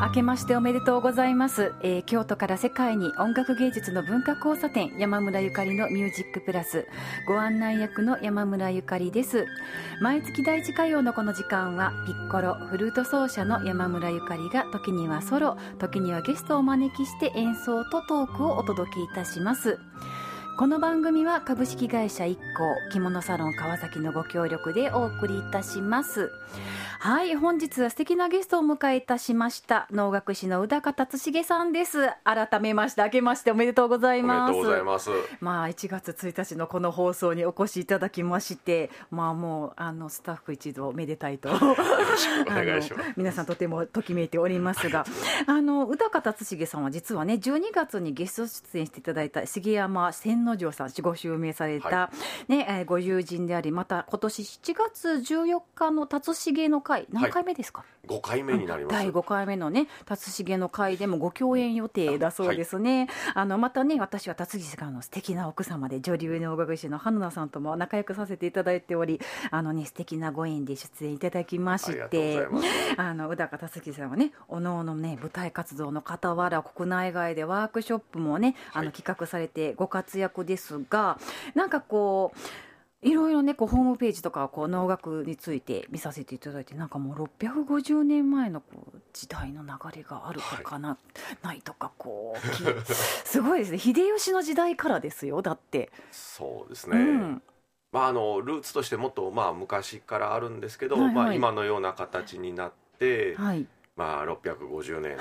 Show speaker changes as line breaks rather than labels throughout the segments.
明けましておめでとうございます。京都から世界に音楽芸術の文化交差点、山村ゆかりのミュージックプラス、ご案内役の山村ゆかりです。毎月第一火曜のこの時間はピッコロフルート奏者の山村ゆかりが時にはソロ、時にはゲストをお招きして演奏とトークをお届けいたします。この番組は株式会社一行着物サロン川崎のご協力でお送りいたします。はい、本日は素敵なゲストをお迎えいたしました。能楽師の宇高達重さんです。改めまして明けましておめでとうございます。
おめでとうございます。
1月1日のこの放送にお越しいただきまして、もうスタッフ一同めでたいと
よろしくお願いします。
皆さんとてもときめいておりますが、宇高達重さんは実はね、12月にゲスト出演していただいた杉山千之丞さんご襲名された、ご友人であり、また今年7月14日の達重の会、何回目ですか
？5回目になります。
第5回目のね達重の会でもご共演予定だそうですね。またね、私は達重さんの素敵な奥様で女流能楽師の花菜さんとも仲良くさせていただいており、素敵なご縁で出演いただきまして、宇高達重さんはね、おのおのね舞台活動の傍ら国内外でワークショップもね企画されてご活躍ですが、なんかこういろいろねホームページとか能楽について見させていただいて、なんかもう650年前の時代の流れがあるとかないとかすごいですね。秀吉の時代からですよ。だってそうですね、
ルーツとしてもっと昔からあるんですけど、今のような形になって、650年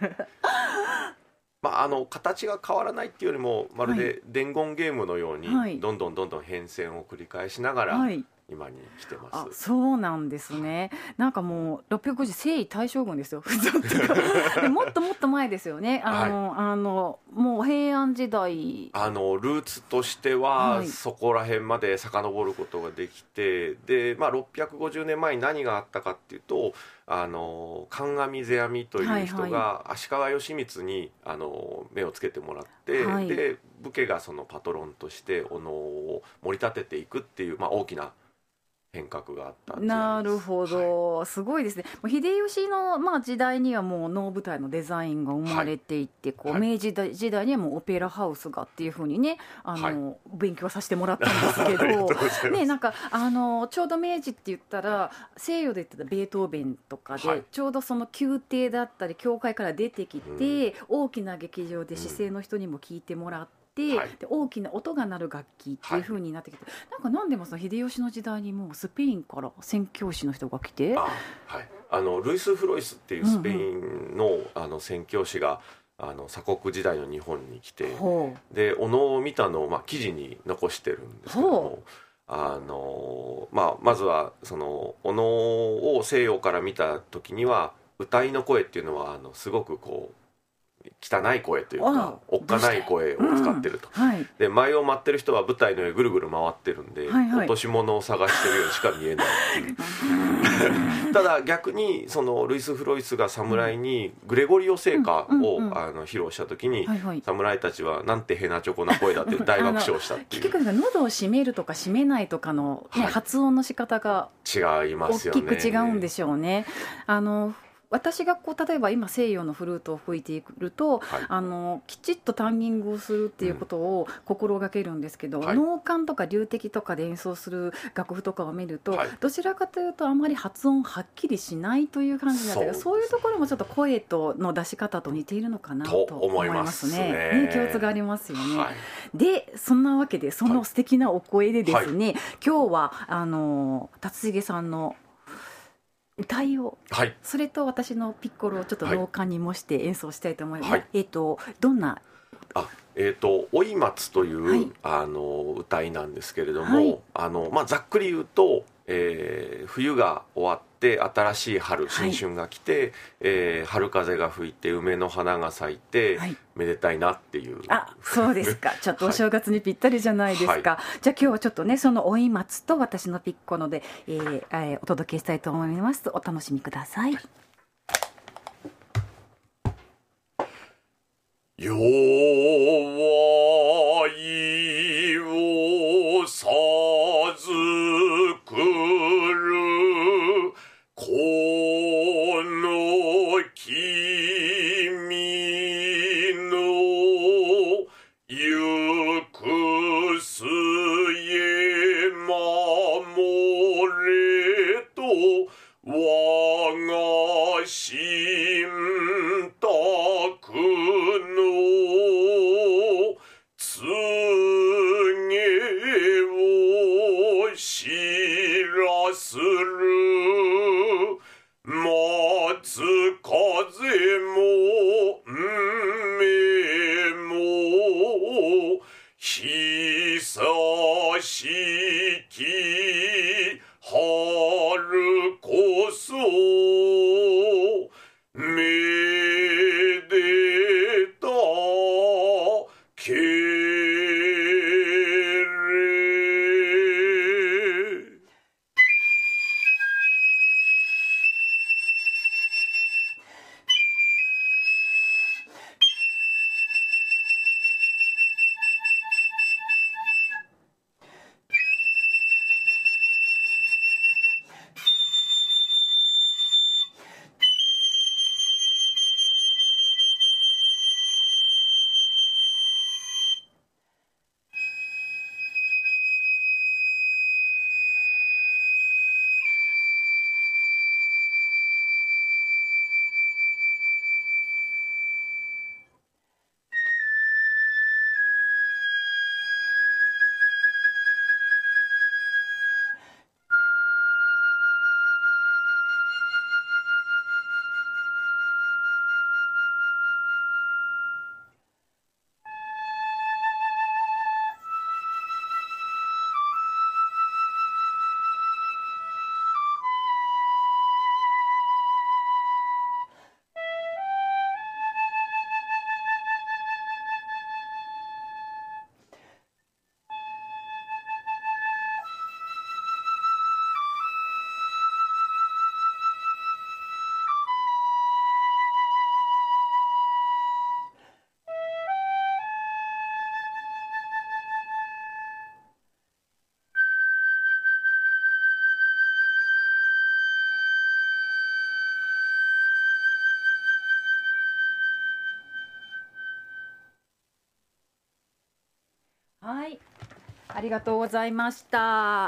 形が変わらないっていうよりも、まるで伝言ゲームのように、どんどん変遷を繰り返しながら、今に来てます。
そうなんですね。なんかもう650征夷大将軍ですよ。でもっともっと前ですよね。もう平安時代
ルーツとしては、そこら辺まで遡ることができて、で、650年前に何があったかっていうと、観阿弥世阿弥という人が足利義満に目をつけてもらって、で武家がそのパトロンとしてお能を盛り立てていくっていう、大きな変革があった。
なるほど、すごいですね。秀吉の時代にはもう能舞台のデザインが生まれていて、明治時代にはもうオペラハウスがっていうふうにね勉強させてもらったんですけどね、なんかちょうど明治って言ったら西洋で言ったらベートーベンとかで、ちょうどその宮廷だったり教会から出てきて、大きな劇場で市井の人にも聞いてもらって、で大きな音が鳴る楽器っていう風になってきて、なんでも秀吉の時代にもうスペインから宣教師の人が来て、
ルイス・フロイスっていうスペインの、宣教師が鎖国時代の日本に来て、でお能を見たのを、記事に残してるんですけども、まずはそのお能を西洋から見た時には歌いの声っていうのはすごく汚い声というかおっかない声を使ってると、で前を待ってる人は舞台の上ぐるぐる回ってるんで、落とし物を探してるようにしか見えないっていうただ逆にそのルイス・フロイスが侍にグレゴリオ聖歌を披露した時に、侍たちはなんてへなちょこな声だって大爆笑したっていう。
結局喉を閉めるとか閉めないとかの、発音の仕方が
違いますよね。
大きく違うんでしょうね。私が例えば今西洋のフルートを吹いていると、きちっとタンギングをするっていうことを心がけるんですけど、能管とか流笛とかで演奏する楽譜とかを見ると、どちらかというとあまり発音はっきりしないという感じなんですが、そういうところもちょっと声の出し方と似ているのかなと思いますね。共通がありますよね。でそんなわけで、その素敵なお声でですね、今日は達重さんの歌いを、それと私のピッコロをちょっと能管に模して演奏したいと思います。どんな
おい松という、歌いなんですけれども、ざっくり言うと、冬が終わって新しい春、新春が来て、春風が吹いて梅の花が咲いて、めでたいなっていう。
そうですか。ちょっとお正月にぴったりじゃないですか。じゃあ今日はちょっとね、そのおい松と私のピッコロで、お届けしたいと思います。お楽しみください。
弱いを授るこの木久しき春こそめでたけれ。
はい、ありがとうございました。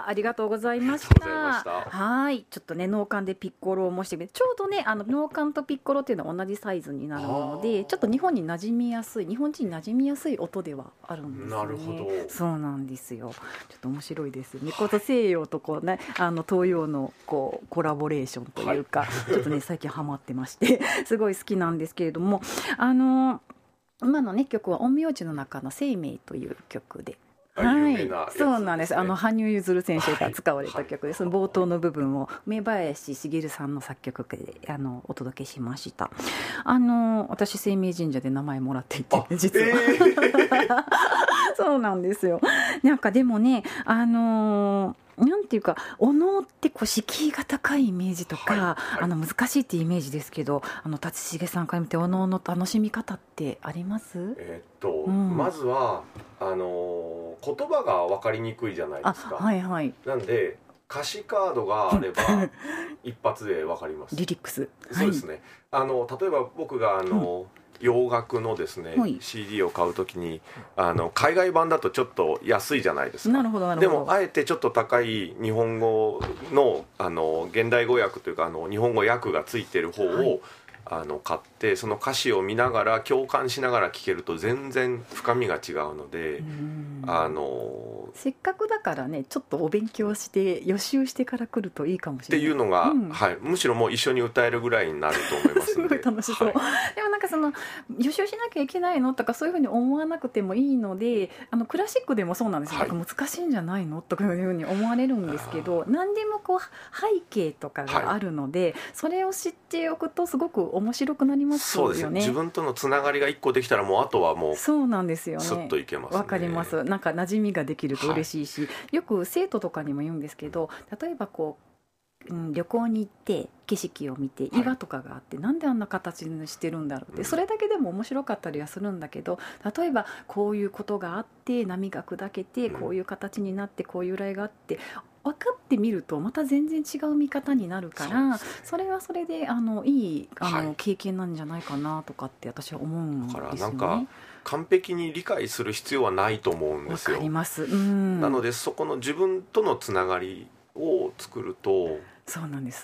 ありがとうございました。はい、ちょっとね脳幹でピッコロを模してみて、ちょうどね脳幹とピッコロっていうのは同じサイズになるもので、ちょっと日本人に馴染みやすい音ではあるんですね。
なるほど。
そうなんですよ。ちょっと面白いですよね。こと西洋とこうね東洋のこうコラボレーションというか、ちょっとね最近ハマってましてすごい好きなんですけれども、今のね曲は陰陽師の中の生命という曲で、はい、そうなんです。羽生結弦先生が使われた曲で、その冒頭の部分を梅林茂さんの作曲でお届けしました。私生命神社で名前もらっていて、実は、そうなんですよ。なんかでもねなんていうかお能ってこう敷居が高いイメージとか、難しいっていうイメージですけど、達重さんから見てお能の楽しみ方ってあります？
まずは言葉が分かりにくいじゃないですか。なんで歌詞カードがあれば一発で分かります。
リリックス。
そうですね。例えば僕が洋楽のですね、CD を買うときに海外版だとちょっと安いじゃないですか。
なるほど。
でもあえてちょっと高い日本語の現代語訳というか日本語訳がついてる方を、買ってその歌詞を見ながら共感しながら聴けると全然深みが違うので、
せっかくだからねちょっとお勉強して予習してから来るといいかもしれない
っていうのが、むしろもう一緒に歌えるぐらいになると思いますので。
すごい楽しそう、でもなんか予習しなきゃいけないのとかそういうふうに思わなくてもいいので、クラシックでもそうなんですよ、なんか難しいんじゃないのとかいうふうに思われるんですけど、何でもこう背景とかがあるので、それを知っておくとすごく面白くなりますよね。
そうですね。自分とのつながりが一個できたらもうあとはもう
そうなんですよね。
スッといけますね。
わかります。なんか馴染みができると嬉しいし、よく生徒とかにも言うんですけど、例えばこう、旅行に行って景色を見て岩とかがあって、なんであんな形にしてるんだろうって、それだけでも面白かったりはするんだけど、例えばこういうことがあって波が砕けてこういう形になってこういう由来があって分かってみるとまた全然違う見方になるから、それはそれでいい経験なんじゃないかなとかって私は思うんですよね。
だからなんか完璧に理解する必要はないと思うんですよ。
わかります。
なのでそこの自分とのつながりを作ると。
そうなんです。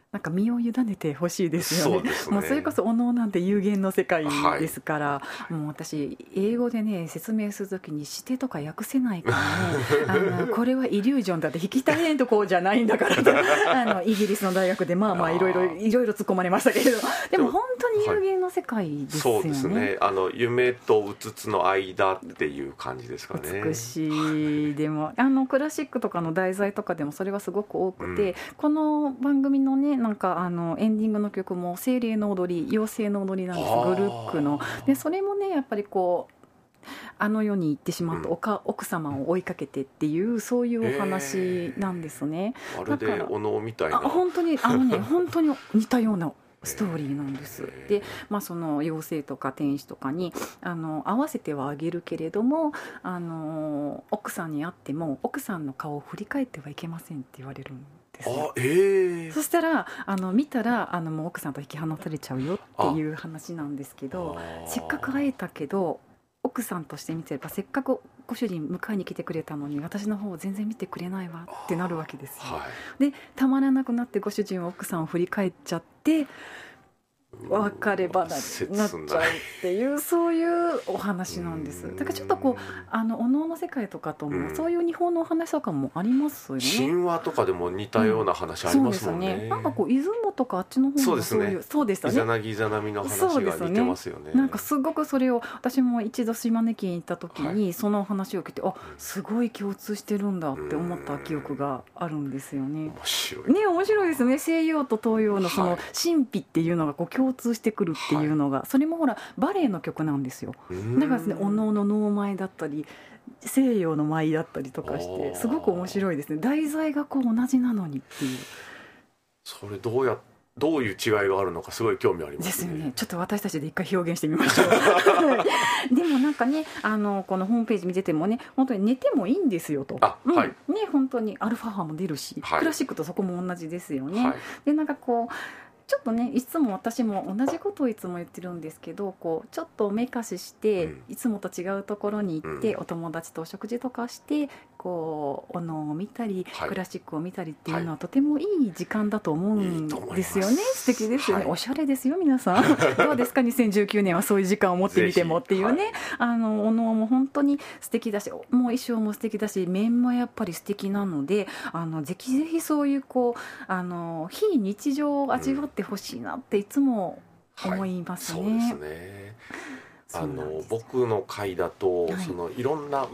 なんか身を委ねてほしいですよね。
そうですね。
もうそれこそお能なんて有限の世界ですから、もう私英語でね説明するときにしてとか訳せないからねこれはイリュージョンだって引きたいとこじゃないんだからとイギリスの大学でいろいろ突っ込まれましたけれど、でも本当に有限の世界ですよね。
そうですね。夢とうつつの間っていう感じですかね。
美しい。でもクラシックとかの題材とかでもそれはすごく多くて、この番組のねなんかエンディングの曲も精霊の踊り、妖精の踊りなんです。グルックので、それもねやっぱりこう世に行ってしまった奥様を追いかけてっていうそういうお話なんですね。
まるでお能みたいな。
本当に本当に似たようなストーリーなんです。で、その妖精とか天使とかに合わせてはあげるけれども奥さんに会っても奥さんの顔を振り返ってはいけませんって言われるんですよ。そしたら見たらもう奥さんと引き離されちゃうよっていう話なんですけど、せっかく会えたけど奥さんとして見てればせっかくご主人迎えに来てくれたのに私の方を全然見てくれないわってなるわけですよ。でたまらなくなってご主人は奥さんを振り返っちゃって別れ離れになっちゃうっていうそういうお話なんです。だからちょっとこうお能の世界とかともそういう日本のお話とかもありますよね。
神話とかでも似たような話ありますもんね。
そうですね。なんかこう出雲とかあっちの方もそうでしたね。
イザナギイザナミの話が似てますよね。
なんかすごくそれを私も一度島根県に行った時にその話を聞いてすごい共通してるんだって思った記憶があるんですよね。
面白いね。
面白いですね。西洋と東洋のその神秘っていうのがこう共通してくるっていうのが、それもほらバレエの曲なんですよ。だからですね、お能の能舞だったり西洋の舞だったりとかしてすごく面白いですね。題材がこう同じなのにっていう。
それどういう違いがあるのかすごい興味ありますね。
ですよね。ちょっと私たちで一回表現してみましょう。でもなんかねこのホームページ見ててもね本当に寝てもいいんですよと。ね本当にアルファ波も出るし、クラシックとそこも同じですよね。でなんかこうちょっとねいつも私も同じことをいつも言ってるんですけどこうちょっとおめかしして、いつもと違うところに行って、お友達とお食事とかしてこうお能を見たり、クラシックを見たりっていうのはとてもいい時間だと思うんですよね。素敵ですよね。おしゃれですよ皆さん。どうですか2019年はそういう時間を持ってみてもっていうね。お能も本当に素敵だしもう衣装も素敵だし面もやっぱり素敵なのでぜひぜひそういうこう非日常を味わってほしいなっていつも思いますね。
そうですね。僕の会だと、そのいろんな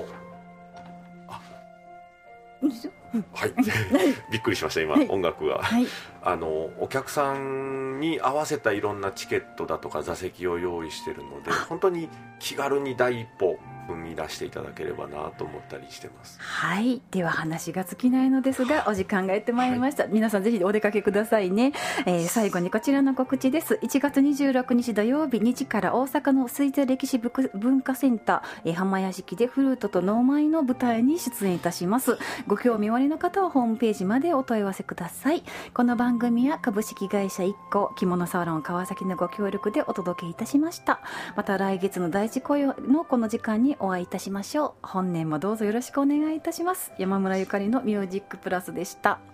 びっくりしました今、音楽が、お客さんに合わせたいろんなチケットだとか座席を用意しているので本当に気軽に第一歩踏み出していただければなと思ったりしてます。
はい、では話が尽きないのですがお時間がやってまいりました。皆さんぜひお出かけくださいね。最後にこちらの告知です。1月26日土曜日2時から大阪の水田歴史文化センター、浜屋敷でフルートと能舞の舞台に出演いたします。ご興味おありの方はホームページまでお問い合わせください。この番組は株式会社一個着物サロン川崎のご協力でお届けいたしました。また来月の第一雇用のこの時間にお会いいたしましょう。本年もどうぞよろしくお願いいたします。山村ゆかりのミュージックプラスでした。